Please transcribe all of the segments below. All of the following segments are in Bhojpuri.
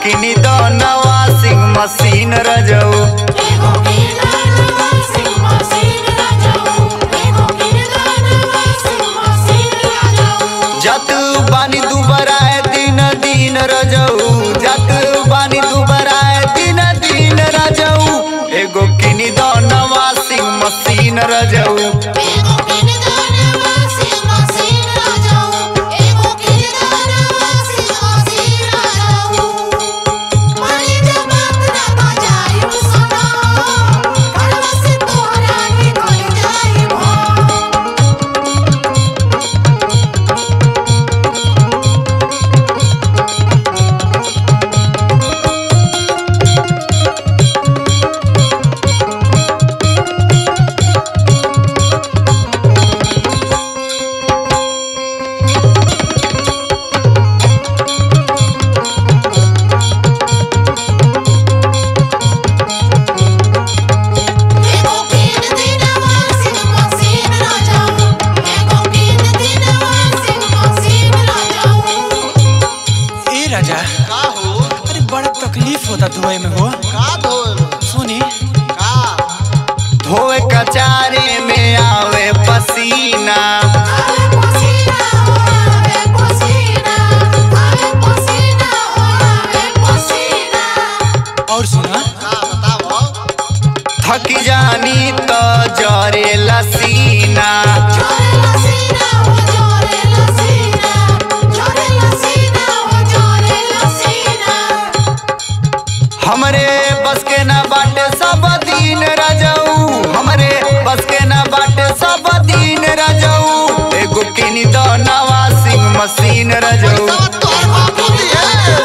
किनी दो नवा सिंह मशीन रजऊ जत बानी दुबराए दिन दिन रजऊ जत बानी दुबराए दिन दिन रजऊ एगो किनी दो नवा सिंह मशीन रजऊ तकलीफ होता धोए में हो का धोए सुनी का धोए कचारे में आवे पसीना और सुना का बताओ थक जानी तो जरे लसीना हमरे बस के ना बाटे सब दिन रजऊ हमरे बस के ना बाटे सब दिन रजऊ एगो किनी दो नवा सिंह मशीन रजऊ तोहर बापू दिए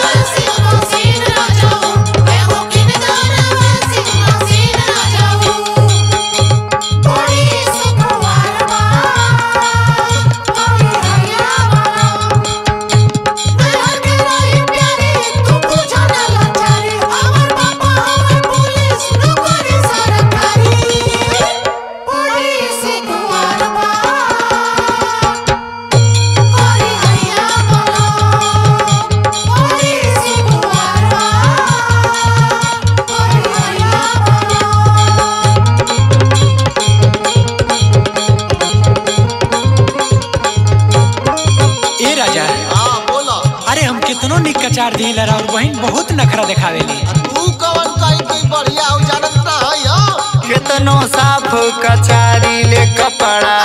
कितनो निक कचार दिल और बहन बहुत नखरा दिखावेली तू कवन कई कोई बढ़िया हो जानत ना है कितनो साफ कचारी ले कपड़ा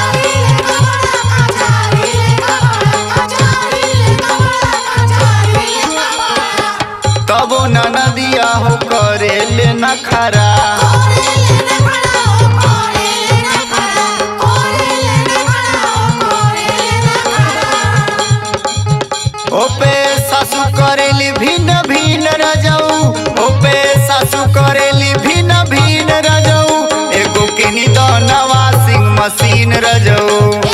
तबो न नदिया हो करे ले नखरा ओपे सासू करेली भिन्न भिन्न रजऊ ओपे सासू करेली भिन्न भिन्न रजऊ एगो किनी दो नवा सिंह मशीन रजऊ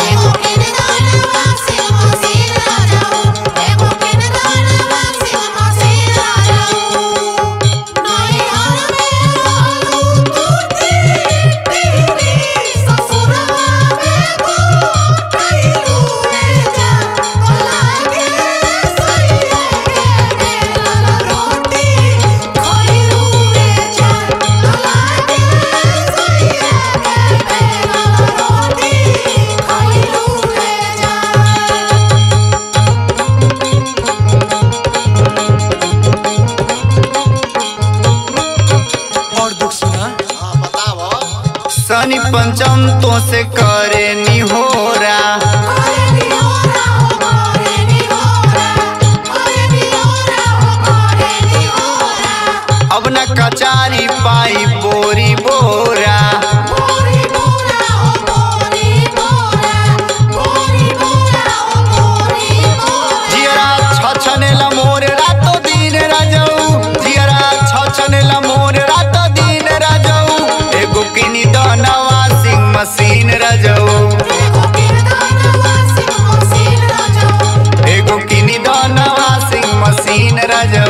शनि पंचम तो से करे निहोरा अब न कचारी पाई बोरी बोरा जियरा छछने लमोर रातो दिन रजऊ जियरा छछने लमोर रातो दिन रजऊ एगो किनी दो नवा सिंह मशीन रजऊ एगो किनी दो नवा सिंह मशीन रजऊ